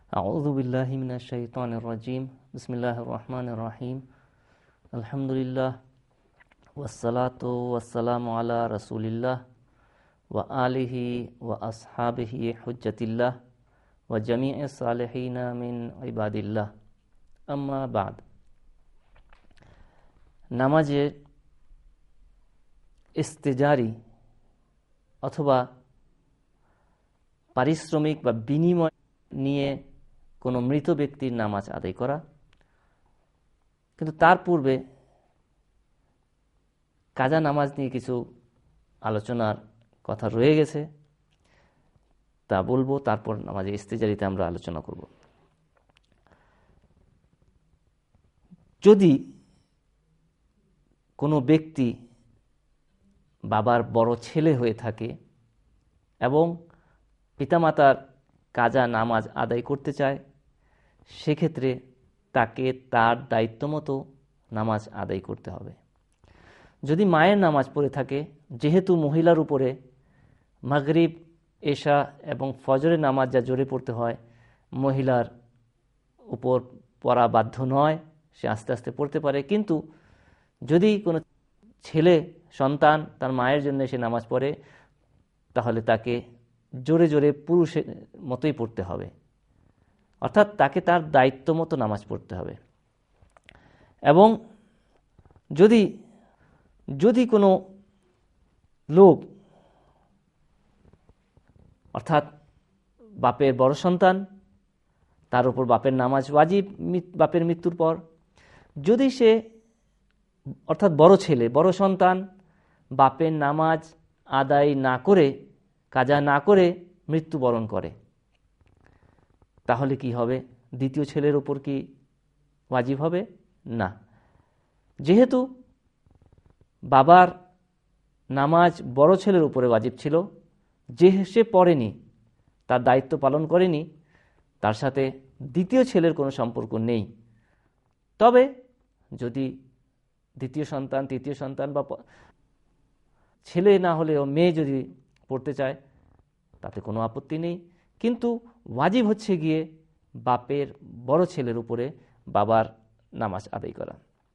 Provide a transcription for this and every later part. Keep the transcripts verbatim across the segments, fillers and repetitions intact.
আউযু বিল্লাহি মিনাশ শাইতানির রাজিম। বিসমিল্লাহির রহমানির রহিম। আলহামদুলিল্লাহ ওয়াসসালাতু ওয়াসসালামু আলা রাসূলিল্লাহ ওয়া আলিহি ওয়া আসহাবিহি হুজ্জাতিল্লাহ ওয়া জামিইস সালিহিনা মিন ইবাদিল্লাহ। আম্মা বাদ। নামাজের ইস্তেজারি অথবা পারিশ্রমিক বা বিনিময় নিয়ে কোনো মৃত ব্যক্তির নামাজ আদায় করা, কিন্তু তার পূর্বে কাজা নামাজ নিয়ে কিছু আলোচনার কথা রয়ে গেছে, তা বলবো। তারপর নামাজের ইস্তেজারিতে আমরা আলোচনা করব। যদি কোনো ব্যক্তি বাবার বড় ছেলে হয়ে থাকে এবং পিতামাতার কাজা নামাজ আদায় করতে চায়, সেক্ষেত্রে তাকে তার দায়িত্ব মতো নামাজ আদায় করতে হবে। যদি মায়ের নামাজ পড়ে থাকে, যেহেতু মহিলার উপরে মাগরিব, এশা এবং ফজরের নামাজ যা জোরে পড়তে হয়, মহিলার উপর পড়া বাধ্য নয়, সে আস্তে আস্তে পড়তে পারে। কিন্তু যদি কোনো ছেলে সন্তান তার মায়ের জন্য সে নামাজ পড়ে, তাহলে তাকে জোরে জোরে পুরুষের মতোই পড়তে হবে, অর্থাৎ তাকে তার দায়িত্ব মতো নামাজ পড়তে হবে। এবং যদি যদি কোনো লোক, অর্থাৎ বাপের বড় সন্তান, তার উপর বাপের নামাজ ওয়াজিব বাপের মৃত্যুর পর, যদি সে অর্থাৎ বড় ছেলে বড় সন্তান বাপের নামাজ আদায় না করে, কাজা না করে মৃত্যুবরণ করে, তাহলে কি হবে? দ্বিতীয় ছেলের উপর কি ওয়াজিব হবে? না। যেহেতু বাবার নামাজ বড় ছেলের উপরে ওয়াজিব ছিল, যে সে পড়েনি, তার দায়িত্ব পালন করেনি, তার সাথে দ্বিতীয় ছেলের কোনো সম্পর্ক নেই। তবে যদি দ্বিতীয় সন্তান, তৃতীয় সন্তান বা ছেলে না হলেও মেয়ে যদি পড়তে চায়, তাতে কোনো আপত্তি নেই। কিন্তু ওয়াজিব হচ্ছে গিয়ে বাপের বড় ছেলের উপরে বাবার নামাজ আদায় করা।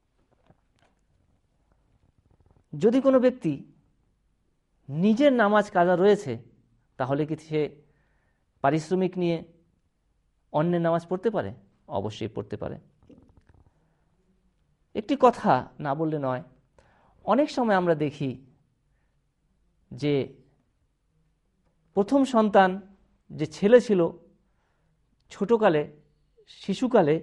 যদি কোনো ব্যক্তি নিজের নামাজ কাজা রয়েছে, তাহলে কি সে পারিশ্রমিক নিয়ে অন্যের নামাজ পড়তে পারে? অবশ্যই পড়তে পারে। একটি কথা না বললে নয়, অনেক সময় আমরা দেখি যে প্রথম সন্তান যে ছেলে ছিল, ছোটকালে শিশুকালে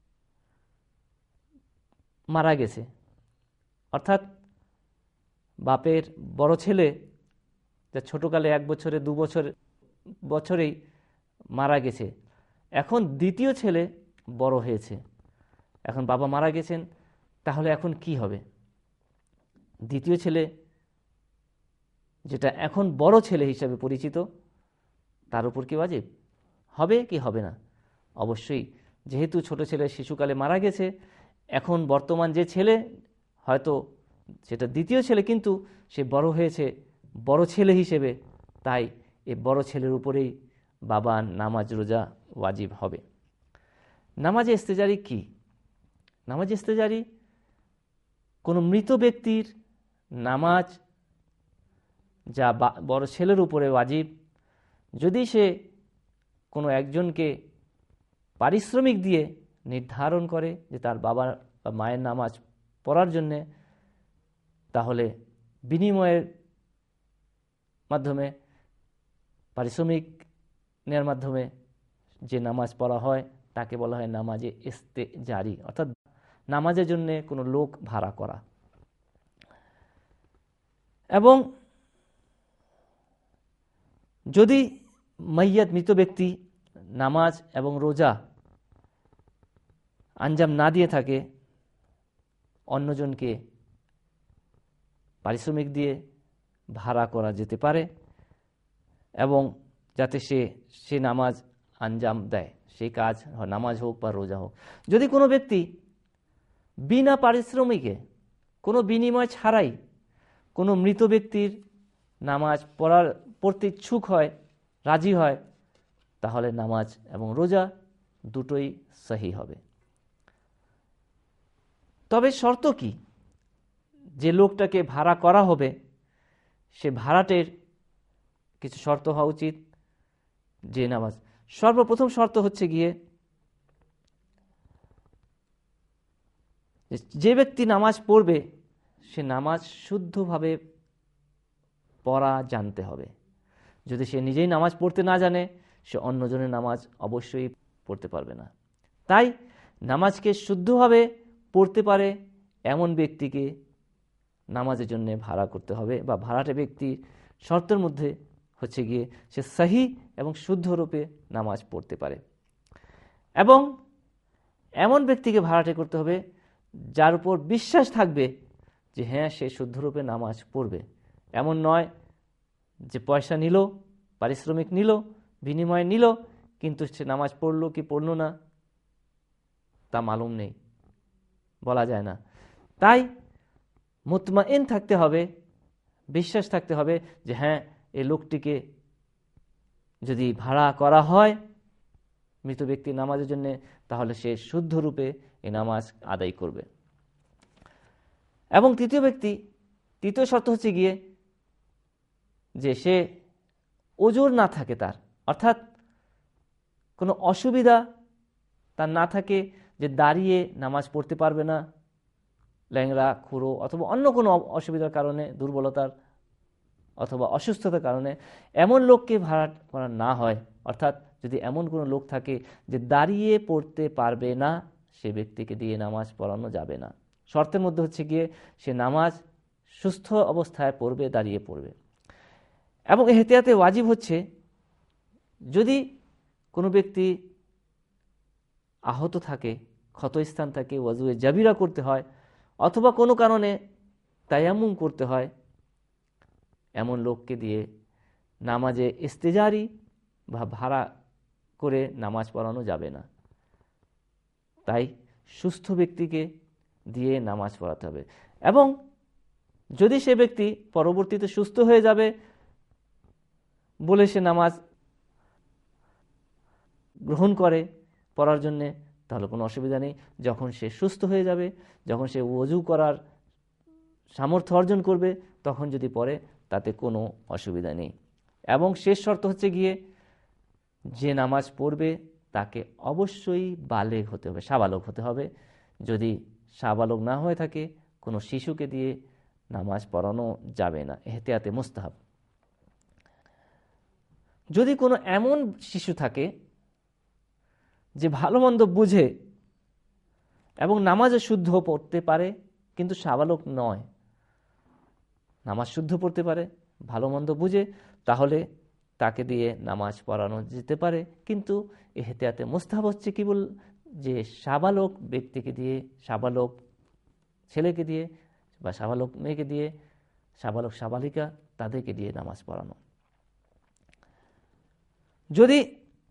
মারা গেছে, অর্থাৎ বাপের বড় ছেলে যা ছোটকালে এক বছরে দু বছর বছরেই মারা গেছে, এখন দ্বিতীয় ছেলে বড় হয়েছে, এখন বাবা মারা গেছেন, তাহলে এখন কি হবে? দ্বিতীয় ছেলে যেটা এখন বড় ছেলে হিসাবে পরিচিত, তার উপর কি ওয়াজিব হবে কি হবে না? অবশ্যই। যেহেতু ছোট ছেলে শিশুকালে মারা গেছে, এখন বর্তমান যে ছেলে, হয়তো সেটা দ্বিতীয় ছেলে, কিন্তু সে বড় হয়েছে বড় ছেলে হিসেবে, তাই এই বড় ছেলের উপরেই বাবা নামাজ রোজা ওয়াজিব হবে। নামাজে ইস্তেজারি কি? নামাজ ইস্তেজারি কোনো মৃত ব্যক্তির নামাজ যা বড় ছেলের উপরে ওয়াজিব, যদি সে কোনো একজনকে পারিশ্রমিক দিয়ে নির্ধারণ করে যে তার বাবা বা মায়ের নামাজ পড়ার জন্যে, তাহলে বিনিময়ের মাধ্যমে, পারিশ্রমিক নেওয়ার মাধ্যমে যে নামাজ পড়া হয়, তাকে বলা হয় নামাজে ইস্তেজারি, অর্থাৎ নামাজের জন্যে কোনো লোক ভাড়া করা। এবং যদি মাইয়াত মৃত ব্যক্তি নামাজ এবং রোজা আঞ্জাম না দিয়ে থাকে, অন্যজনকে পারিশ্রমিক দিয়ে ভাড়া করা যেতে পারে, এবং যাতে সে সে নামাজ আঞ্জাম দেয়, সেই কাজ নামাজ হোক বা রোজা হোক। যদি কোনো ব্যক্তি বিনা পারিশ্রমিকে, কোনো বিনিময় ছাড়াই কোনো মৃত ব্যক্তির নামাজ পড়ার পড়তে ইচ্ছুক হয়, রাজি হয়, তাহলে নামাজ এবং রোজা দুটোই সহি হবে। তবে শর্ত কি? যে লোকটাকে ভাড়া করা হবে সে ভাড়াটের কিছু শর্ত হওয়া উচিত। যে নামাজ, সর্বপ্রথম শর্ত হচ্ছে গিয়ে যে ব্যক্তি নামাজ পড়বে সে নামাজ শুদ্ধভাবে পড়া জানতে হবে। যদি সে নিজেই নামাজ পড়তে না জানে সে অন্যজনের নামাজ অবশ্যই পড়তে পারবে না। তাই নামাজকে শুদ্ধভাবে পড়তে পারে এমন ব্যক্তিকে নামাজের জন্য ভাড়া করতে হবে, বা ভাড়াটে ব্যক্তির শর্তের মধ্যে হচ্ছে গিয়ে সে সহি এবং শুদ্ধ রূপে নামাজ পড়তে পারে। এবং এমন ব্যক্তিকে ভাড়াটে করতে হবে যার উপর বিশ্বাস থাকবে যে হ্যাঁ সে শুদ্ধরূপে নামাজ পড়বে। এমন নয় যে পয়সা নিল, পারিশ্রমিক নিল, বিনিময় নিল, কিন্তু সে নামাজ পড়লো কি পড়লো না তা মালুম নেই, বলা যায় না। তাই মুতমাইন থাকতে হবে, বিশ্বাস থাকতে হবে যে হ্যাঁ এই লোকটিকে যদি ভাড়া করা হয় মৃত ব্যক্তির নামাজের জন্য তাহলে সে শুদ্ধরূপে এই নামাজ আদায় করবে। এবং তৃতীয় ব্যক্তি তৃতীয় শর্ত হচ্ছে গিয়ে যে সে ওজর না থাকে তার, অর্থাৎ কোনো অসুবিধা তার না থাকে যে দাঁড়িয়ে নামাজ পড়তে পারবে না, ল্যাংড়া খুঁড়ো অথবা অন্য কোনো অসুবিধার কারণে, দুর্বলতার অথবা অসুস্থতার কারণে এমন লোককে ভাড়া করা না হয়। অর্থাৎ যদি এমন কোনো লোক থাকে যে দাঁড়িয়ে পড়তে পারবে না সে ব্যক্তিকে দিয়ে নামাজ পড়ানো যাবে না। শর্তের মধ্যে হচ্ছে গিয়ে সে নামাজ সুস্থ অবস্থায় পড়বে, দাঁড়িয়ে পড়বে। এবং এহতিয়াতে ওয়াজিব হচ্ছে যদি কোনো ব্যক্তি আহত থাকে, ক্ষতস্থান থাকে, ওয়াজুয়ে জাবিরা করতে হয় অথবা কোনো কারণে তায়াম্মুম করতে হয়, এমন লোককে দিয়ে নামাজে ইস্তেজারি বা ভাড়া করে নামাজ পড়ানো যাবে না। তাই সুস্থ ব্যক্তিকে দিয়ে নামাজ পড়াতে হবে। এবং যদি সে ব্যক্তি পরবর্তীতে সুস্থ হয়ে যাবে বলে সে নামাজ গ্রহণ করে পড়ার জন্যে তাহলে কোনো অসুবিধা নেই। যখন সে সুস্থ হয়ে যাবে, যখন সে ওযু করার সামর্থ্য অর্জন করবে তখন যদি পড়ে তাতে কোনো অসুবিধা নেই। এবং শেষ শর্ত হচ্ছে গিয়ে যে নামাজ পড়বে তাকে অবশ্যই বালেগ হতে হবে, সাবালক হতে হবে। যদি সাবালক না হয়ে থাকে কোনো শিশুকে দিয়ে নামাজ পড়ানো যাবে না, এহতিয়াতে মুস্তাহাব। যদি কোনো এমন শিশু থাকে যে ভালো মন্দ বুঝে এবং নামাজে শুদ্ধ পড়তে পারে কিন্তু সাবালক নয়, নামাজ শুদ্ধ পড়তে পারে, ভালো মন্দ বুঝে, তাহলে তাকে দিয়ে নামাজ পড়ানো যেতে পারে। কিন্তু এহতিয়াতে মুস্তাহাব হচ্ছে কি বল যে সাবালক ব্যক্তিকে দিয়ে, সাবালক ছেলেকে দিয়ে বা সাবালক মেয়েকে দিয়ে, সাবালক সাবালিকা তাদেরকে দিয়ে নামাজ পড়ানো। যদি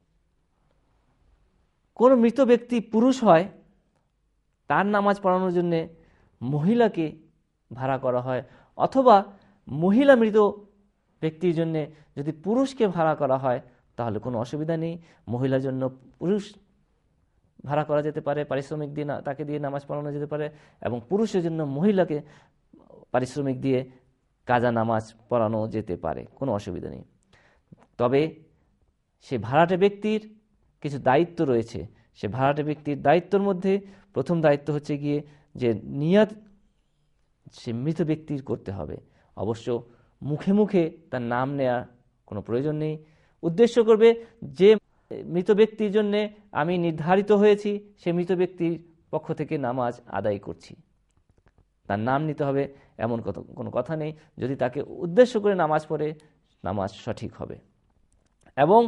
কোনো মৃত ব্যক্তি পুরুষ হয় তার নামাজ পড়ানোর জন্য মহিলাকে ভাড়া করা হয়, অথবা মহিলা মৃত ব্যক্তির জন্য যদি পুরুষকে ভাড়া করা হয় তাহলে কোনো অসুবিধা নেই। মহিলার জন্য পুরুষ ভাড়া করা যেতে পারে, পারিশ্রমিক দিয়ে তাকে দিয়ে নামাজ পড়ানো যেতে পারে, এবং পুরুষের জন্য মহিলাকে পারিশ্রমিক দিয়ে কাজা নামাজ পড়ানো যেতে পারে, কোনো অসুবিধা নেই। তবে সে ভাড়াটে ব্যক্তির কিছু দায়িত্ব রয়েছে। সে ভাড়াটে ব্যক্তির দায়িত্বের মধ্যে প্রথম দায়িত্ব হচ্ছে গিয়ে যে নিয়াত সে মৃত ব্যক্তির করতে হবে। অবশ্য মুখে মুখে তার নাম নেওয়ার কোনো প্রয়োজন নেই। উদ্দেশ্য করবে যে মৃত ব্যক্তির জন্য আমি নির্ধারিত হয়েছি সে মৃত ব্যক্তির পক্ষ থেকে নামাজ আদায় করছি, তার নাম নিতে হবে এমন কোনো কথা নেই। যদি তাকে উদ্দেশ্য করে নামাজ পড়ে নামাজ সঠিক হবে। এবং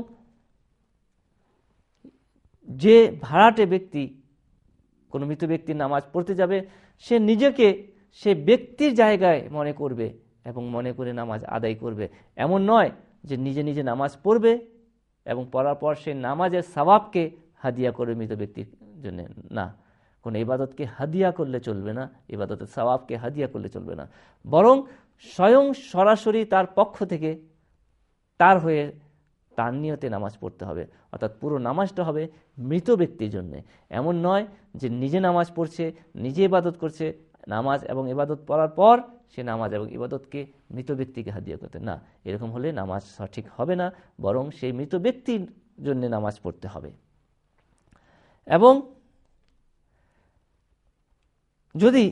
যে ভাড়াটে ব্যক্তি কোনো মৃত ব্যক্তির নামাজ পড়তে যাবে সে নিজেকে সে ব্যক্তির জায়গায় মনে করবে এবং মনে করে নামাজ আদায় করবে। এমন নয় যে নিজে নিজে নামাজ পড়বে এবং পড়ার পর সে নামাজের সওয়াবকে হাদিয়া করবে মৃত ব্যক্তির জন্য। না, কোনো ইবাদতকে হাদিয়া করলে চলবে না, ইবাদতের সওয়াবকে হাদিয়া করলে চলবে না। বরং স্বয়ং সরাসরি তার পক্ষ থেকে তার হয়ে তার নিয়তে নামাজ পড়তে হবে। অর্থাৎ পুরো নামাজটা হবে মৃত ব্যক্তির জন্য। এমন নয় যে নিজে নামাজ পড়ছে, নিজে ইবাদত করছে, নামাজ এবং ইবাদত পড়ার পর সে নামাজ এবং ইবাদতকে মৃত ব্যক্তিকে হাদিয়া করতে, না, এরকম হলে নামাজ সঠিক হবে না, বরং সেই মৃত ব্যক্তির জন্য নামাজ পড়তে হবে। এবং যদি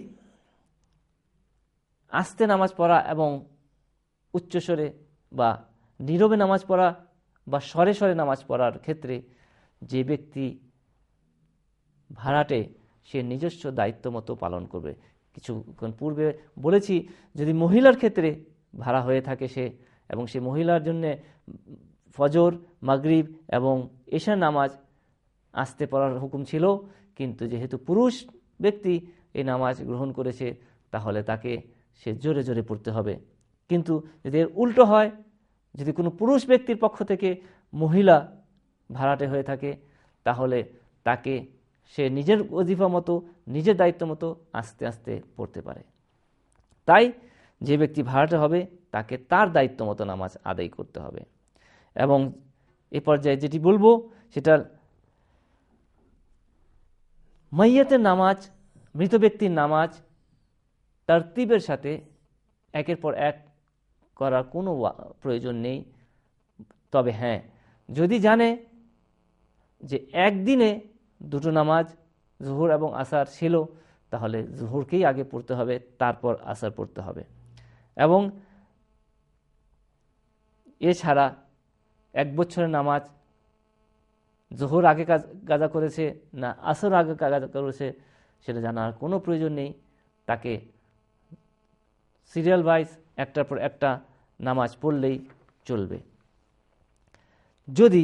আস্তে নামাজ পড়া এবং উচ্চস্বরে বা নীরবে নামাজ পড়া বা স্বরে স্বরে নামাজ পড়ার ক্ষেত্রে যে ব্যক্তি ভাড়াটে সে নিজস্ব দায়িত্ব মতো পালন করবে। কিছুক্ষণ পূর্বে বলেছি, যদি মহিলার ক্ষেত্রে ভাড়া হয়ে থাকে সে, এবং সে মহিলার জন্য ফজর, মাগরিব এবং এশার নামাজ আস্তে পড়ার হুকুম ছিল, কিন্তু যেহেতু পুরুষ ব্যক্তি এই নামাজ গ্রহণ করেছে তাহলে তাকে সে জোরে জোরে পড়তে হবে। কিন্তু যদি এর উল্টো হয়, যদি কোনো পুরুষ ব্যক্তির পক্ষ থেকে মহিলা ভাড়াটে হয়ে থাকে তাহলে তাকে সে নিজের ওজিফা মতো, নিজের দায়িত্ব মতো আস্তে আস্তে পড়তে পারে। তাই যে ব্যক্তি ভাড়াটে হবে তাকে তার দায়িত্ব মতো নামাজ আদায় করতে হবে। এবং এ পর্যায়ে যেটি বলবো সেটা, মাইয়াতের নামাজ, মৃত ব্যক্তির নামাজ তারতিবের সাথে একের পর এক করার কোনো প্রয়োজন নেই। তবে হ্যাঁ, যদি জানে যে একদিনে দুটো নামাজ জোহর এবং আসর ছিল, তাহলে জোহরকেই আগে পড়তে হবে, তারপর আসর পড়তে হবে। এবং এছাড়া এক বছরের নামাজ জোহর আগে কাজা করেছে না আসর আগে কাজা করেছে সেটা জানার কোনো প্রয়োজন নেই। তাকে সিরিয়াল ওয়াইজ একটার পর একটা নামাজ পড়লেই চলবে। যদি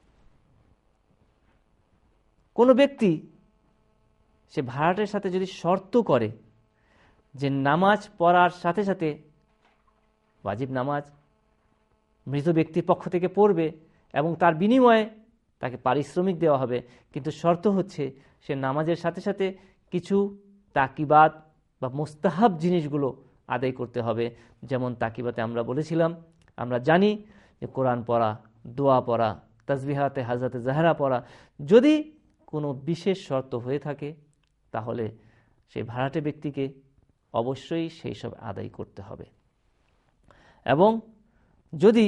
কোনো ব্যক্তি সে ভাড়াটের সাথে যদি শর্ত করে যে নামাজ পড়ার সাথে সাথে ওয়াজিব নামাজ মৃত ব্যক্তির পক্ষ থেকে পড়বে এবং তার বিনিময়ে তাকে পারিশ্রমিক দেওয়া হবে, কিন্তু শর্ত হচ্ছে সে নামাজের সাথে সাথে কিছু তাকিবাত বা মুস্তাহাব জিনিসগুলো আদায় করতে হবে। যেমন তাকিবাতে আমরা বলেছিলাম, আমরা জানি যে কোরআন পড়া, দোয়া পড়া, তাসবিহাতে হাজরাতে জাহরা পড়া। যদি কোনো বিশেষ শর্ত হয়ে থাকে তাহলে সেই ভাড়াটে ব্যক্তিকে অবশ্যই সেই সব আদায় করতে হবে। এবং যদি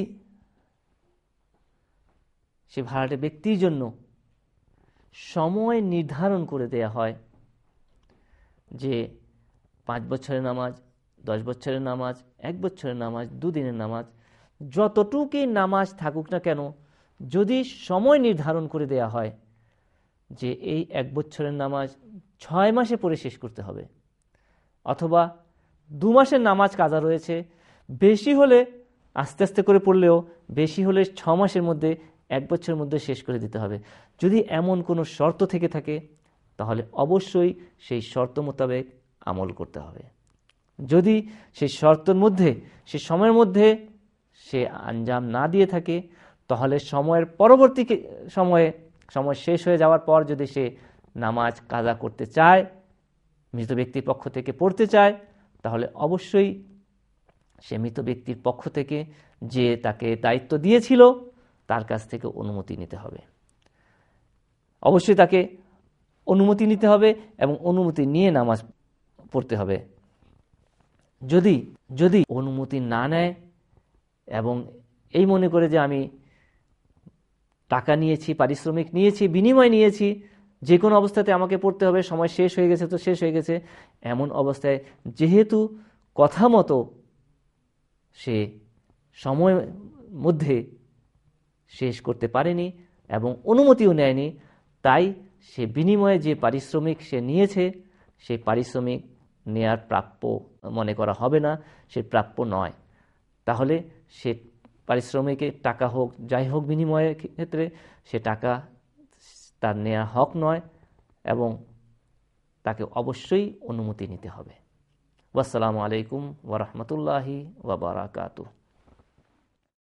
সে ভাড়াটে ব্যক্তির জন্য সময় নির্ধারণ করে দেয়া হয় যে পাঁচ বছরের নামাজ, দশ বছরের নামাজ, এক বছরের নামাজ, দুদিনের নামাজ, যতটুকুই নামাজ থাকুক না কেন, যদি সময় নির্ধারণ করে দেয়া হয় যে এই এক বছরের নামাজ ছয় মাসে পড়ে শেষ করতে হবে, অথবা দু মাসের নামাজ কাজা রয়েছে, বেশি হলে আস্তে আস্তে করে পড়লেও, বেশি হলে ছ মাসের মধ্যে, এক বছরের মধ্যে শেষ করে দিতে হবে, যদি এমন কোনো শর্ত থেকে থাকে তাহলে অবশ্যই সেই শর্ত মোতাবেক আমল করতে হবে। যদি সেই শর্তের মধ্যে, সে সময়ের মধ্যে সে আঞ্জাম না দিয়ে থাকে তাহলে সময়ের পরবর্তী সময়ে, সময় শেষ হয়ে যাওয়ার পর যদি সে নামাজ কাজা করতে চায়, মৃত ব্যক্তির পক্ষ থেকে পড়তে চায়, তাহলে অবশ্যই সে মৃত ব্যক্তির পক্ষ থেকে যে তাকে দায়িত্ব দিয়েছিল তার কাছ থেকে অনুমতি নিতে হবে। অবশ্যই তাকে অনুমতি নিতে হবে এবং অনুমতি নিয়ে নামাজ পড়তে হবে। যদি যদি অনুমতি না নেয় এবং এই মনে করে যে আমি টাকা নিয়েছি, পারিশ্রমিক নিয়েছি, বিনিময় নিয়েছি, যে কোনো অবস্থাতে আমাকে পড়তে হবে, সময় শেষ হয়ে গেছে তো শেষ হয়ে গেছে, এমন অবস্থায় যেহেতু কথা মতো সে সময়ের মধ্যে শেষ করতে পারেনি এবং অনুমতিও নেয়নি, তাই সে বিনিময়ে যে পারিশ্রমিক সে নিয়েছে সেই পারিশ্রমিক নেয়ার প্রাপ্য মনে করা হবে না, সে প্রাপ্য নয়। তাহলে সে পারিশ্রমিকের টাকা হোক যাই হোক, বিনিময়ের ক্ষেত্রে সে টাকা তার নেওয়া হক নয় এবং তাকে অবশ্যই অনুমতি নিতে হবে। ওয়াসসালামু আলাইকুম ওয়া রাহমাতুল্লাহি ওয়া বারাকাতুহু।